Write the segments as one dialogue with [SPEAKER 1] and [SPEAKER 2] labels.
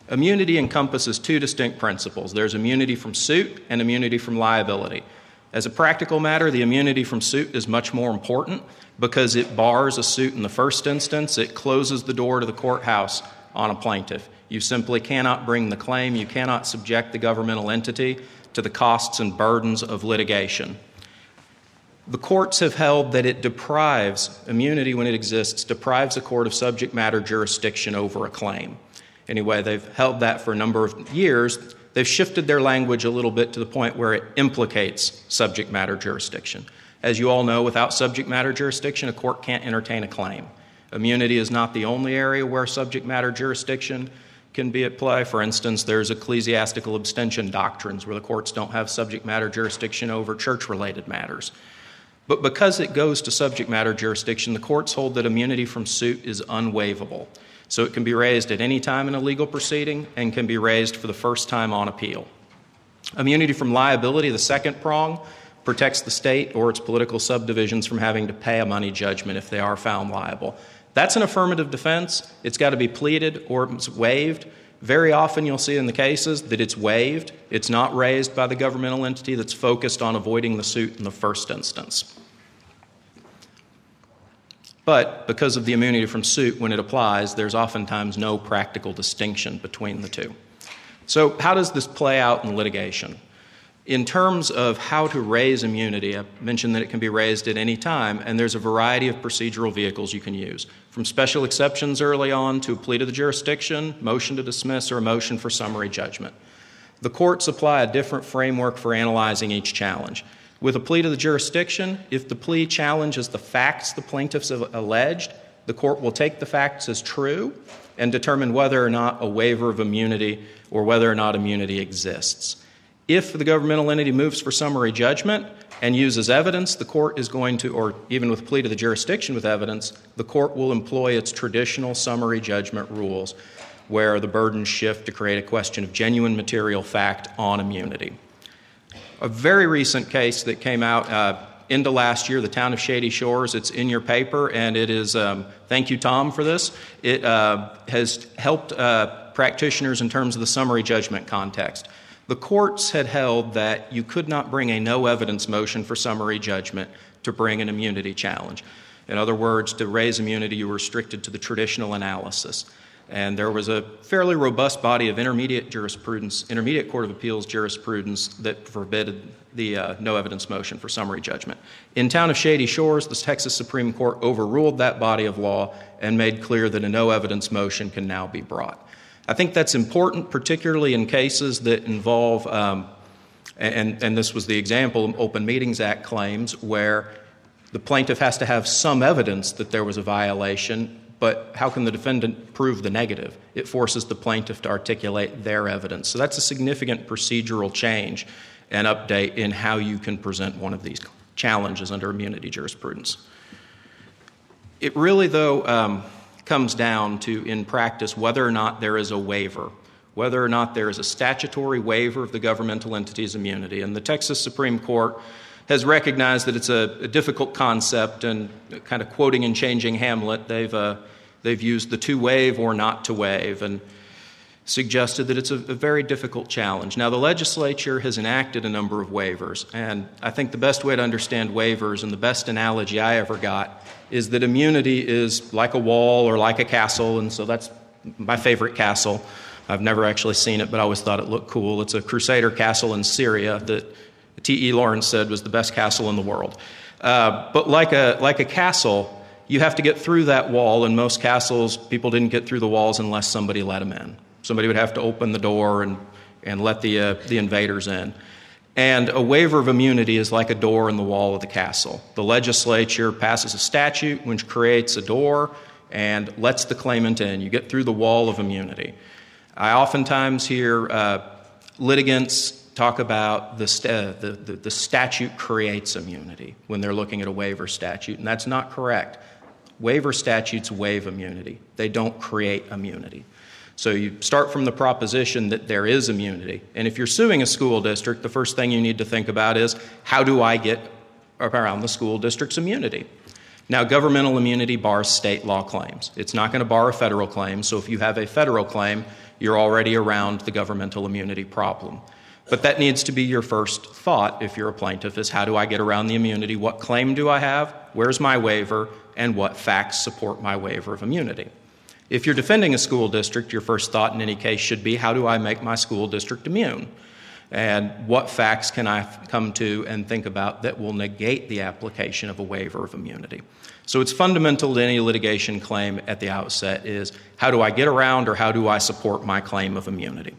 [SPEAKER 1] Immunity encompasses two distinct principles. There's immunity from suit and immunity from liability. As a practical matter, the immunity from suit is much more important because it bars a suit in the first instance. It closes the door to the courthouse on a plaintiff. You simply cannot bring the claim. You cannot subject the governmental entity to the costs and burdens of litigation. The courts have held that it deprives, immunity when it exists, deprives a court of subject matter jurisdiction over a claim. Anyway, they've held that for a number of years. They've shifted their language a little bit to the point where it implicates subject matter jurisdiction. As you all know, without subject matter jurisdiction, a court can't entertain a claim. Immunity is not the only area where subject matter jurisdiction can be at play. For instance, there's ecclesiastical abstention doctrines where the courts don't have subject matter jurisdiction over church-related matters. But because it goes to subject matter jurisdiction, the courts hold that immunity from suit is unwaivable. So it can be raised at any time in a legal proceeding and can be raised for the first time on appeal. Immunity from liability, the second prong, protects the state or its political subdivisions from having to pay a money judgment if they are found liable. That's an affirmative defense. It's got to be pleaded or it's waived. Very often you'll see in the cases that it's waived. It's not raised by the governmental entity that's focused on avoiding the suit in the first instance. But because of the immunity from suit, when it applies, there's oftentimes no practical distinction between the two. So how does this play out in litigation? In terms of how to raise immunity, I mentioned that it can be raised at any time, and there's a variety of procedural vehicles you can use, from special exceptions early on to a plea to the jurisdiction, motion to dismiss, or a motion for summary judgment. The courts apply a different framework for analyzing each challenge. With a plea to the jurisdiction, if the plea challenges the facts the plaintiffs have alleged, the court will take the facts as true and determine whether or not a waiver of immunity or whether or not immunity exists. If the governmental entity moves for summary judgment and uses evidence, the court is going to, or even with plea to the jurisdiction with evidence, the court will employ its traditional summary judgment rules where the burdens shift to create a question of genuine material fact on immunity. A very recent case that came out into last year, the town of Shady Shores, it's in your paper, and it is, thank you, Tom, for this. It has helped practitioners in terms of the summary judgment context. The courts had held that you could not bring a no evidence motion for summary judgment to bring an immunity challenge. In other words, to raise immunity, you were restricted to the traditional analysis. And there was a fairly robust body of intermediate Court of Appeals jurisprudence that forbade the no evidence motion for summary judgment. In town of Shady Shores, the Texas Supreme Court overruled that body of law and made clear that a no evidence motion can now be brought. I think that's important, particularly in cases that involve, and this was the example, Open Meetings Act claims, where the plaintiff has to have some evidence that there was a violation, but how can the defendant prove the negative? It forces the plaintiff to articulate their evidence. So that's a significant procedural change and update in how you can present one of these challenges under immunity jurisprudence. It really, though, comes down to, in practice, whether or not there is a waiver, whether or not there is a statutory waiver of the governmental entity's immunity. And the Texas Supreme Court has recognized that it's a difficult concept, and kind of quoting and changing Hamlet, they've used the to waive or not to waive, and suggested that it's a very difficult challenge. Now, the legislature has enacted a number of waivers, and I think the best way to understand waivers, and the best analogy I ever got, is that immunity is like a wall or like a castle, and so that's my favorite castle. I've never actually seen it, but I always thought it looked cool. It's a Crusader castle in Syria that T.E. Lawrence said was the best castle in the world. But like a castle, you have to get through that wall. In most castles, people didn't get through the walls unless somebody let them in. Somebody would have to open the door and let the invaders in. And a waiver of immunity is like a door in the wall of the castle. The legislature passes a statute which creates a door and lets the claimant in. You get through the wall of immunity. I oftentimes hear litigants talk about the statute creates immunity when they're looking at a waiver statute, and that's not correct. Waiver statutes waive immunity. They don't create immunity. So you start from the proposition that there is immunity. And if you're suing a school district, the first thing you need to think about is, how do I get around the school district's immunity? Now, governmental immunity bars state law claims. It's not going to bar a federal claim. So if you have a federal claim, you're already around the governmental immunity problem. But that needs to be your first thought if you're a plaintiff, is how do I get around the immunity? What claim do I have? Where's my waiver? And what facts support my waiver of immunity? If you're defending a school district, your first thought in any case should be, how do I make my school district immune? And what facts can I come to and think about that will negate the application of a waiver of immunity? So it's fundamental to any litigation claim at the outset is, how do I get around, or how do I support my claim of immunity?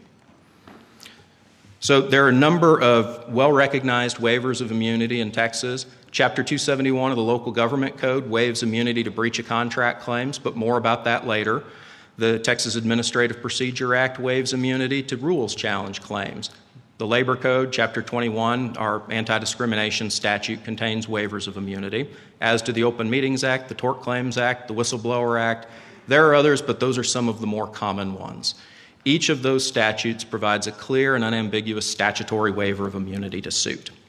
[SPEAKER 1] So there are a number of well-recognized waivers of immunity in Texas. Chapter 271 of the Local Government Code waives immunity to breach of contract claims, but more about that later. The Texas Administrative Procedure Act waives immunity to rules challenge claims. The Labor Code, Chapter 21, our anti-discrimination statute, contains waivers of immunity, as do the Open Meetings Act, the Tort Claims Act, the Whistleblower Act. There are others, but those are some of the more common ones. Each of those statutes provides a clear and unambiguous statutory waiver of immunity to suit.